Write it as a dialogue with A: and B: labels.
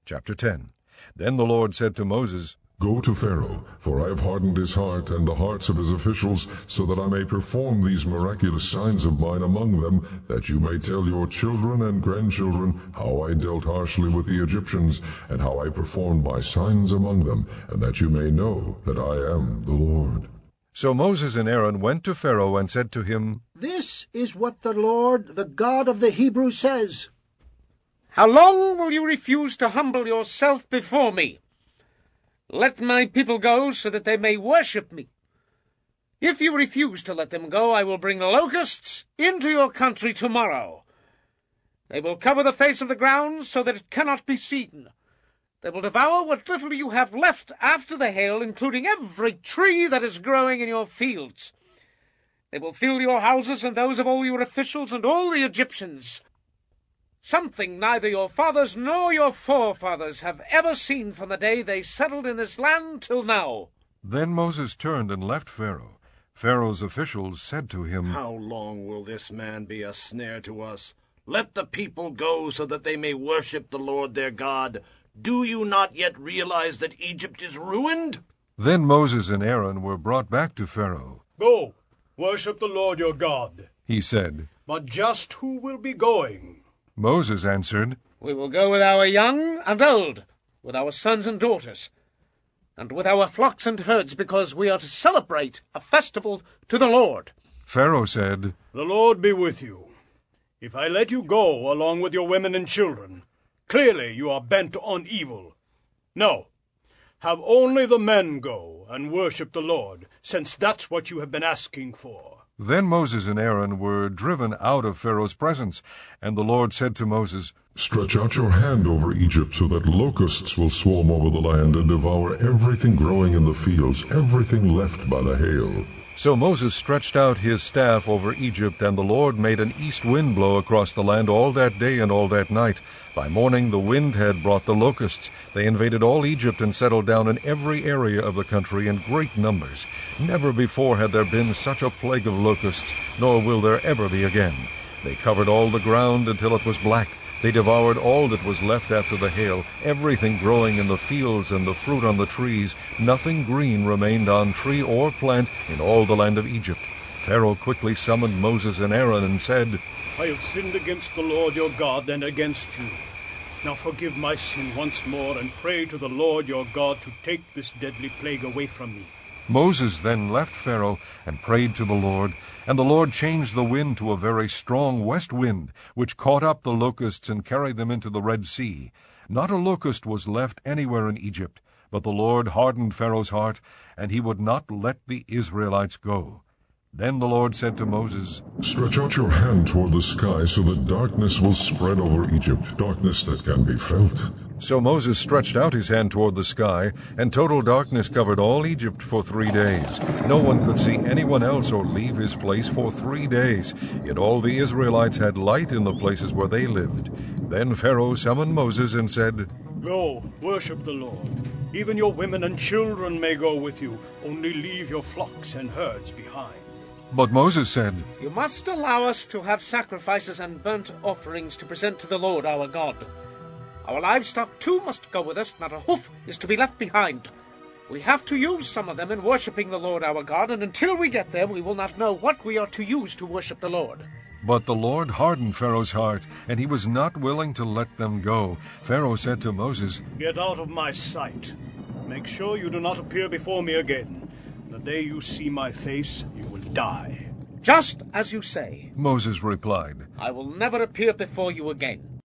A: Chapter 10. Then the Lord said to Moses,
B: Go to Pharaoh, for I have hardened his heart and the hearts of his officials, so that I may perform these miraculous signs of mine among them, that you may tell your children and grandchildren how I dealt harshly with the Egyptians, and how I performed my signs among them, and that you may know that I am the Lord.
A: So Moses and Aaron went to Pharaoh and said to him,
C: This is what the Lord, the God of the Hebrews, says.
D: How long will you refuse to humble yourself before me? Let my people go, so that they may worship me. If you refuse to let them go, I will bring locusts into your country tomorrow. They will cover the face of the ground, so that it cannot be seen. They will devour what little you have left after the hail, including every tree that is growing in your fields. They will fill your houses and those of all your officials and all the Egyptians. Something neither your fathers nor your forefathers have ever seen from the day they settled in this land till now.
A: Then Moses turned and left Pharaoh. Pharaoh's officials said to him,
E: How long will this man be a snare to us? Let the people go, so that they may worship the Lord their God. Do you not yet realize that Egypt is ruined?
A: Then Moses and Aaron were brought back to Pharaoh.
F: Go, worship the Lord your God.
A: He said,
F: But just who will be going?
A: Moses answered,
D: We will go with our young and old, with our sons and daughters, and with our flocks and herds, because we are to celebrate a festival to the Lord.
A: Pharaoh said,
F: The Lord be with you. If I let you go along with your women and children, clearly you are bent on evil. No, have only the men go and worship the Lord, since that's what you have been asking for.
A: Then Moses and Aaron were driven out of Pharaoh's presence, and the Lord said to Moses,
B: Stretch out your hand over Egypt, so that locusts will swarm over the land and devour everything growing in the fields, everything left by the hail.
A: So Moses stretched out his staff over Egypt, and the Lord made an east wind blow across the land all that day and all that night. By morning the wind had brought the locusts. They invaded all Egypt and settled down in every area of the country in great numbers. Never before had there been such a plague of locusts, nor will there ever be again. They covered all the ground until it was black. They devoured all that was left after the hail, everything growing in the fields and the fruit on the trees. Nothing green remained on tree or plant in all the land of Egypt. Pharaoh quickly summoned Moses and Aaron and said,
F: I have sinned against the Lord your God and against you. Now forgive my sin once more, and pray to the Lord your God to take this deadly plague away from me.
A: Moses then left Pharaoh and prayed to the Lord, and the Lord changed the wind to a very strong west wind, which caught up the locusts and carried them into the Red Sea. Not a locust was left anywhere in Egypt, but the Lord hardened Pharaoh's heart, and he would not let the Israelites go. Then the Lord said to Moses,
B: Stretch out your hand toward the sky, so that darkness will spread over Egypt, darkness that can be felt.
A: So Moses stretched out his hand toward the sky, and total darkness covered all Egypt for 3 days. No one could see anyone else or leave his place for 3 days. Yet all the Israelites had light in the places where they lived. Then Pharaoh summoned Moses and said,
F: Go, worship the Lord. Even your women and children may go with you. Only leave your flocks and herds behind.
A: But Moses said,
D: You must allow us to have sacrifices and burnt offerings to present to the Lord our God. Our livestock too must go with us, not a hoof is to be left behind. We have to use some of them in worshipping the Lord our God, and until we get there we will not know what we are to use to worship the Lord.
A: But the Lord hardened Pharaoh's heart, and he was not willing to let them go. Pharaoh said to Moses,
F: Get out of my sight. Make sure you do not appear before me again. The day you see my face, you will die.
D: Just as you say.
A: Moses replied.
D: I will never appear before you again.